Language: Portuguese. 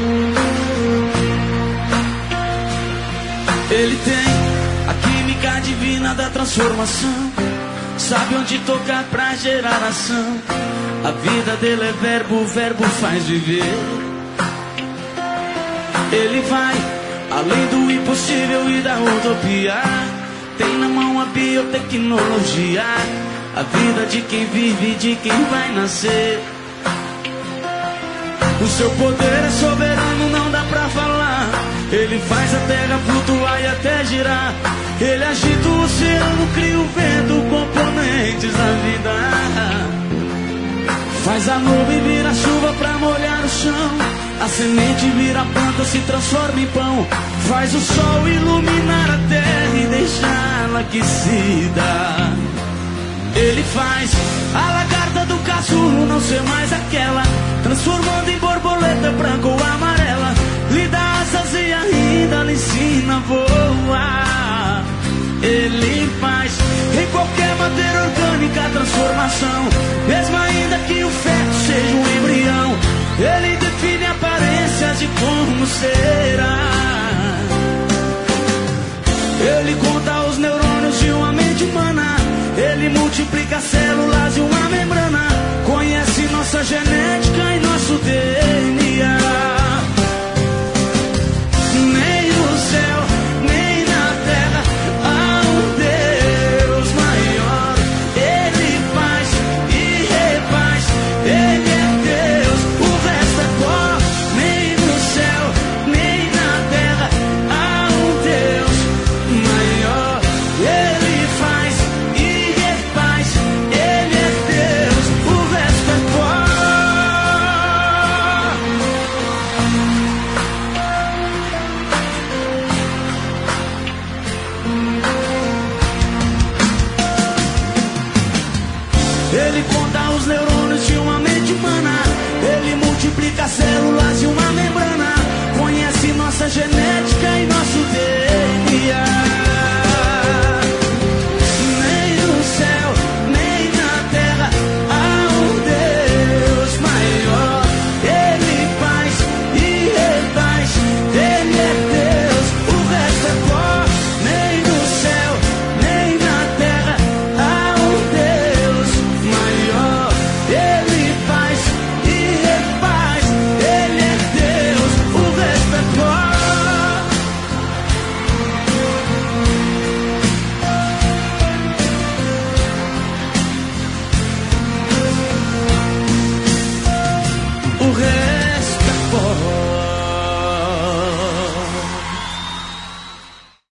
Ele tem a química divina da transformação, sabe onde tocar pra gerar ação. A vida dele é verbo, o verbo faz viver. Ele vai além do impossível e da utopia. Tem na mão a biotecnologia, a vida de quem vive e de quem vai nascer. O seu poder é soberano, não dá pra falar. Ele faz a terra flutuar e até girar. Ele agita o oceano, cria o vento, componentes da vida. Faz a nuvem virar chuva pra molhar o chão. A semente vira planta, se transforma em pão. Faz o sol iluminar a terra e deixá-la aquecida. Ele faz a lagarta do casulo não ser mais aquela, transformando em borboleta branca ou amarela. Lhe dá asas e ainda lhe ensina a voar. Ele faz em qualquer matéria orgânica a transformação, mesmo ainda que o feto seja um embrião. Ele define aparências de como será. Ele conta os neurônios de uma mente humana. Ele multiplica células de uma membrana. Conhece nossa genética e nosso DNA. Nem no céu, nem na terra há um Deus maior. Ele faz e refaz. Ele é Deus, o resto é pó. Nem no céu, nem na terra há um Deus maior. Ele faz e refaz. Ele é Deus, o resto é pó. Ele conta os neurônios de uma mente humana. Ele multiplica células de uma membrana.